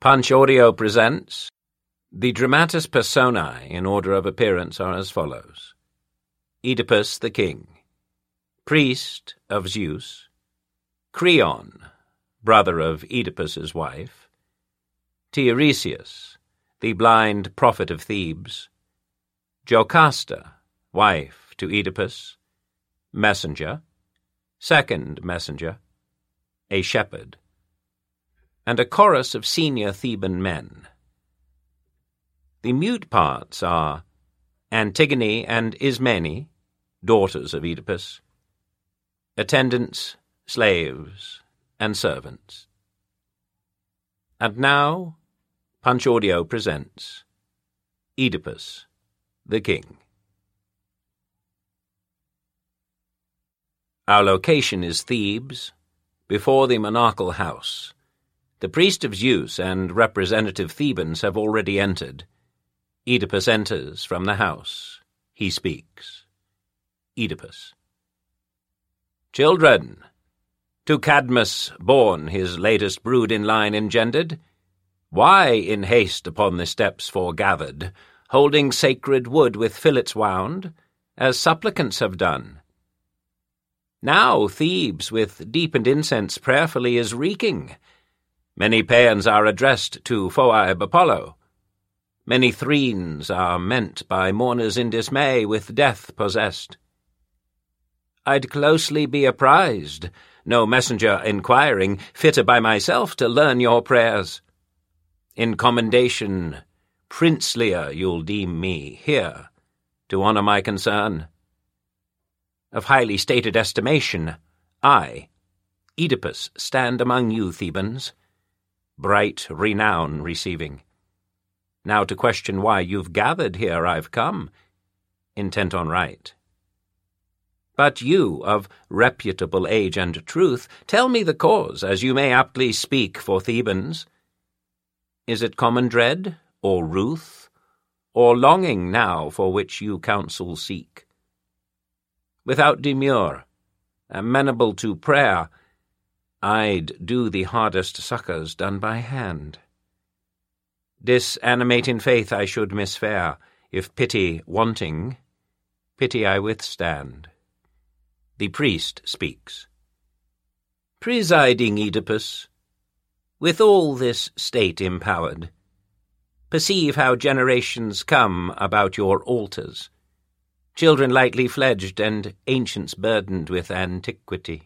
Punch Audio presents. The dramatis personae in order of appearance are as follows: Oedipus the king, priest of Zeus; Creon, brother of Oedipus's wife; Tiresias, the blind prophet of Thebes; Jocasta, wife to Oedipus; messenger; second messenger; a shepherd; and a chorus of senior Theban men. The mute parts are Antigone and Ismene, daughters of Oedipus; attendants, slaves, and servants. And now, Punch Audio presents Oedipus the King. Our location is Thebes, before the monarchal house. The priest of Zeus and representative Thebans have already entered. Oedipus enters from the house. He speaks. Oedipus. Children, to Cadmus born his latest brood in line engendered, why in haste upon the steps foregathered, holding sacred wood with fillets wound, as supplicants have done? Now Thebes with deepened incense prayerfully is reeking. Many paeans are addressed to Phoebe Apollo. Many threnes are meant by mourners in dismay, with death possessed. I'd closely be apprised, no messenger inquiring, fitter by myself to learn your prayers. In commendation, princelier you'll deem me here, to honour my concern. Of highly stated estimation, I, Oedipus, stand among you Thebans, bright renown receiving. Now to question why you've gathered here I've come, intent on right. But you, of reputable age and truth, tell me the cause, as you may aptly speak for Thebans. Is it common dread, or ruth, or longing now for which you counsel seek? Without demur, amenable to prayer, I'd do the hardest succours done by hand. Disanimating faith I should misfare, if pity wanting, pity I withstand. The priest speaks. Presiding Oedipus, with all this state empowered, perceive how generations come about your altars, children lightly fledged and ancients burdened with antiquity.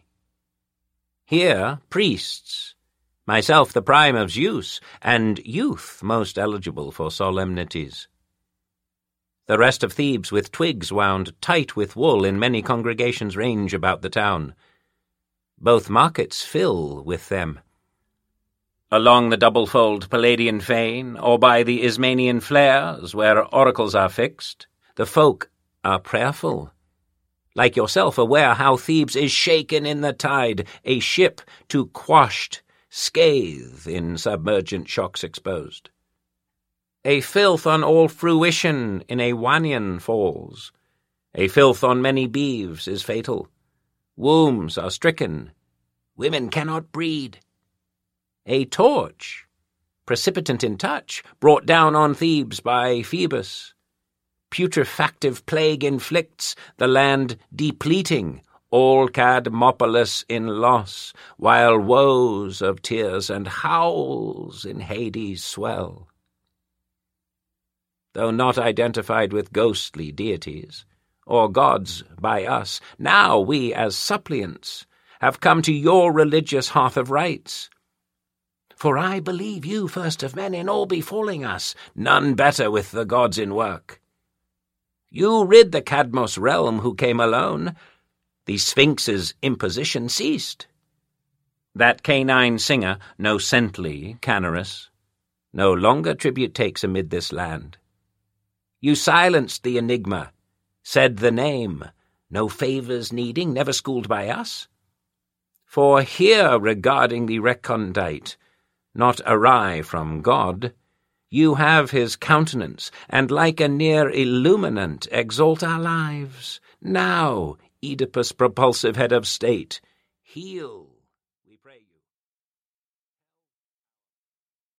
Here, priests, myself the prime of Zeus, and youth most eligible for solemnities. The rest of Thebes with twigs wound tight with wool in many congregations range about the town. Both markets fill with them. Along the double-fold Palladian fane, or by the Ismenian flares, where oracles are fixed, the folk are prayerful, like yourself aware how Thebes is shaken in the tide, a ship to quashed, scathe in submergent shocks exposed. A filth on all fruition in a Wanian falls. A filth on many beeves is fatal. Wombs are stricken. Women cannot breed. A torch, precipitant in touch, brought down on Thebes by Phoebus. Putrefactive plague inflicts, the land depleting, all Cadmopolis in loss, while woes of tears and howls in Hades swell. Though not identified with ghostly deities, or gods by us, now we, as suppliants, have come to your religious hearth of rites. For I believe you first of men in all befalling us, none better with the gods in work. You rid the Cadmos realm who came alone. The Sphinx's imposition ceased. That canine singer, no Centley, Canarus, no longer tribute takes amid this land. You silenced the enigma, said the name, no favours needing, never schooled by us. For here regarding the recondite, not awry from God, you have his countenance, and like a near illuminant exalt our lives. Now, Oedipus, propulsive head of state, heal